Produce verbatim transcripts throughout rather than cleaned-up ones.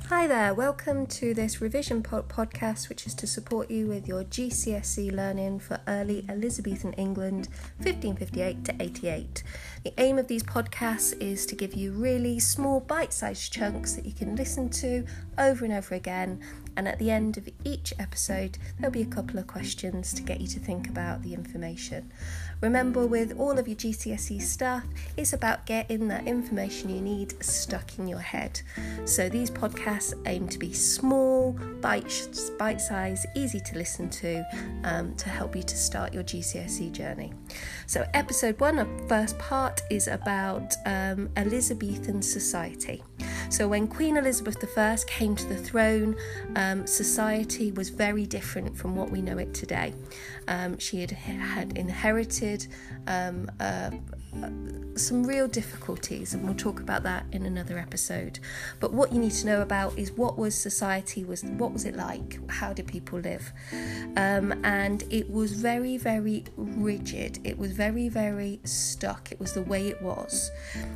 Hi there, welcome to this revision pod- podcast which is to support you with your G C S E learning for early Elizabethan England fifteen fifty-eight to eighty-eight. The aim of these podcasts is to give you really small bite-sized chunks that you can listen to over and over again, and at the end of each episode there'll be a couple of questions to get you to think about the information. Remember, with all of your G C S E stuff, it's about getting that information you need stuck in your head. So these podcasts aim to be small, bite, bite-sized, easy to listen to, um, to help you to start your G C S E journey. So episode one, the first part, is about um, Elizabethan society. So when Queen Elizabeth the First came to the throne, um, society was very different from what we know it today. Um, she had, had inherited um, uh, some real difficulties, and we'll talk about that in another episode. But what you need to know about is what was society was what was it like? How did people live? Um, and it was very, very rigid. It was very, very stuck. It was the way it was,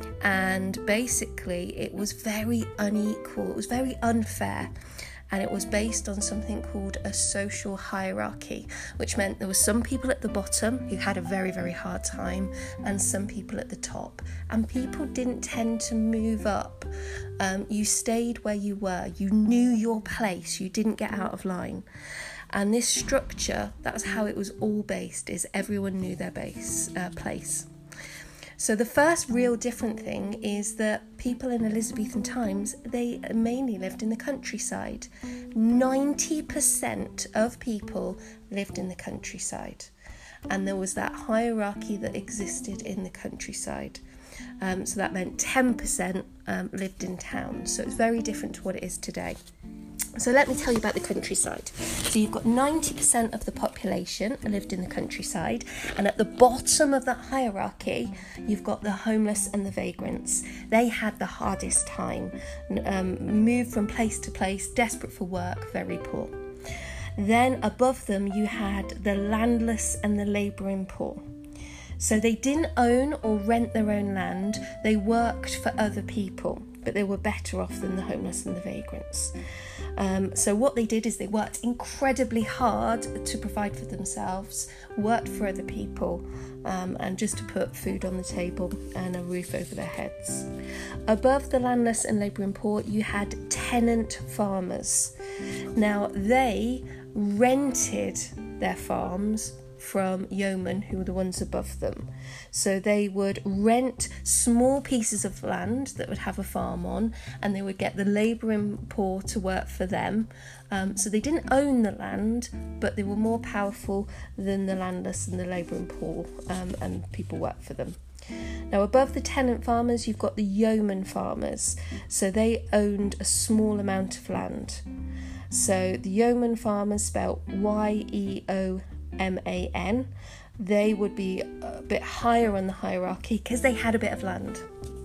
and basically it was very unequal. It was very unfair. And it was based on something called a social hierarchy, which meant there were some people at the bottom who had a very, very hard time, and some people at the top. And people didn't tend to move up. Um, you stayed where you were. You knew your place. You didn't get out of line. And this structure, that's how it was all based, is everyone knew their base uh, place. So the first real different thing is that people in Elizabethan times, they mainly lived in the countryside. ninety percent of people lived in the countryside. And there was that hierarchy that existed in the countryside. Um, so that meant ten percent um, lived in towns. So it's very different to what it is today. So let me tell you about the countryside. So you've got ninety percent of the population lived in the countryside, and at the bottom of that hierarchy you've got the homeless and the vagrants. They had the hardest time, um, moved from place to place, desperate for work, very poor. Then above them you had the landless and the labouring poor. So they didn't own or rent their own land, they worked for other people, but they were better off than the homeless and the vagrants. Um, so what they did is they worked incredibly hard to provide for themselves, worked for other people, um, and just to put food on the table and a roof over their heads. Above the landless and labouring poor, you had tenant farmers. Now, they rented their farms from yeomen who were the ones above them. So they would rent small pieces of land that would have a farm on, and they would get the labouring poor to work for them. Um, so they didn't own the land, but they were more powerful than the landless and the labouring poor, um, and people worked for them. Now above the tenant farmers you've got the yeoman farmers. So they owned a small amount of land. So the yeoman farmers, spelt Y E O M A N, they would be a bit higher on the hierarchy because they had a bit of land.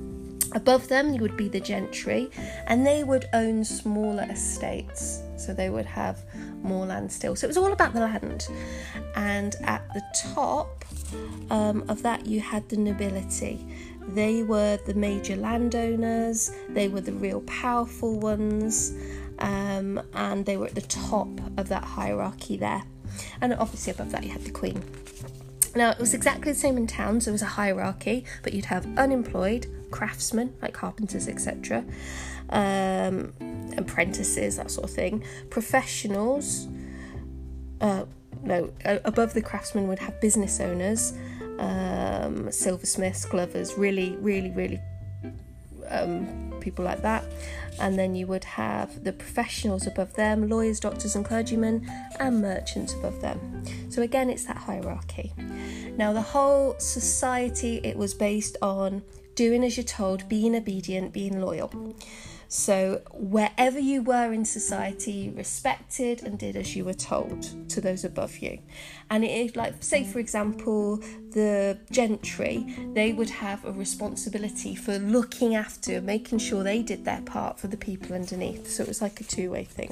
Above them you would be the gentry, and they would own smaller estates, so they would have more land still. So it was all about the land. And at the top um, of that you had the nobility. They were the major landowners, they were the real powerful ones, um, and they were at the top of that hierarchy there. And obviously above that you had the Queen. Now it was exactly the same in towns. There was a hierarchy, but you'd have unemployed, craftsmen like carpenters, et cetera, um, apprentices, that sort of thing, professionals. Uh, no, above the craftsmen would have business owners, um, silversmiths, glovers, really, really, really um, people like that. And then you would have the professionals above them, lawyers, doctors and clergymen, and merchants above them. So again, it's that hierarchy. Now the whole society, it was based on doing as you're told, being obedient, being loyal. So wherever you were in society, you respected and did as you were told to those above you. And it is like, say for example, the gentry, they would have a responsibility for looking after, making sure they did their part for the people underneath. So it was like a two-way thing.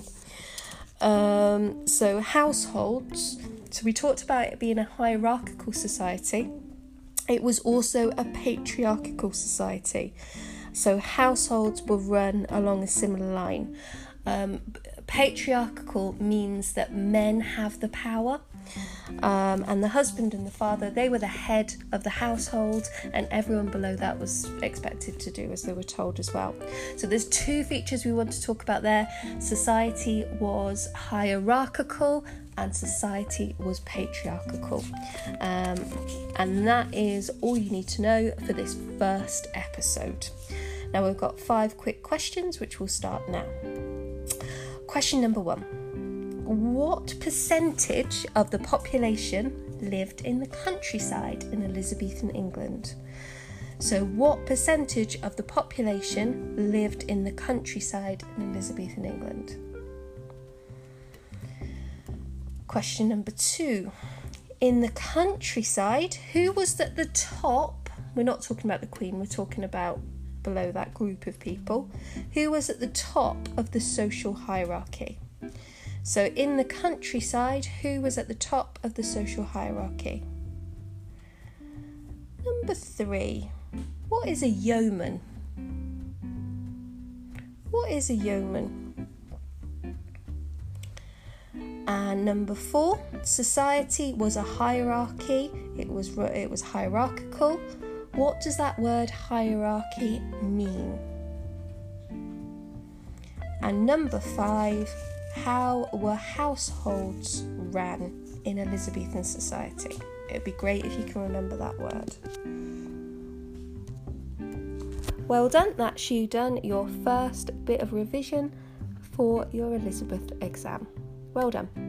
Um, so households, so we talked about it being a hierarchical society. It was also a patriarchal society. So households were run along a similar line. Um, patriarchal means that men have the power. Um, and the husband and the father, they were the head of the household, and everyone below that was expected to do as they were told as well. So there's two features we want to talk about there. Society was hierarchical and society was patriarchal. Um, and that is all you need to know for this first episode. Now we've got five quick questions which we'll start now. Question number one. What percentage of the population lived in the countryside in Elizabethan England? So what percentage of the population lived in the countryside in Elizabethan England? Question number two. In the countryside, who was at the top? We're not talking about the Queen, we're talking about below that group of people. Who was at the top of the social hierarchy? So in the countryside, who was at the top of the social hierarchy? Number three, what is a yeoman? What is a yeoman? And number four, society was a hierarchy. It was it was hierarchical. What does that word hierarchy mean? And number five, how were households ran in Elizabethan society? It'd be great if you can remember that word. Well done, that's you done your first bit of revision for your Elizabeth exam. Well done.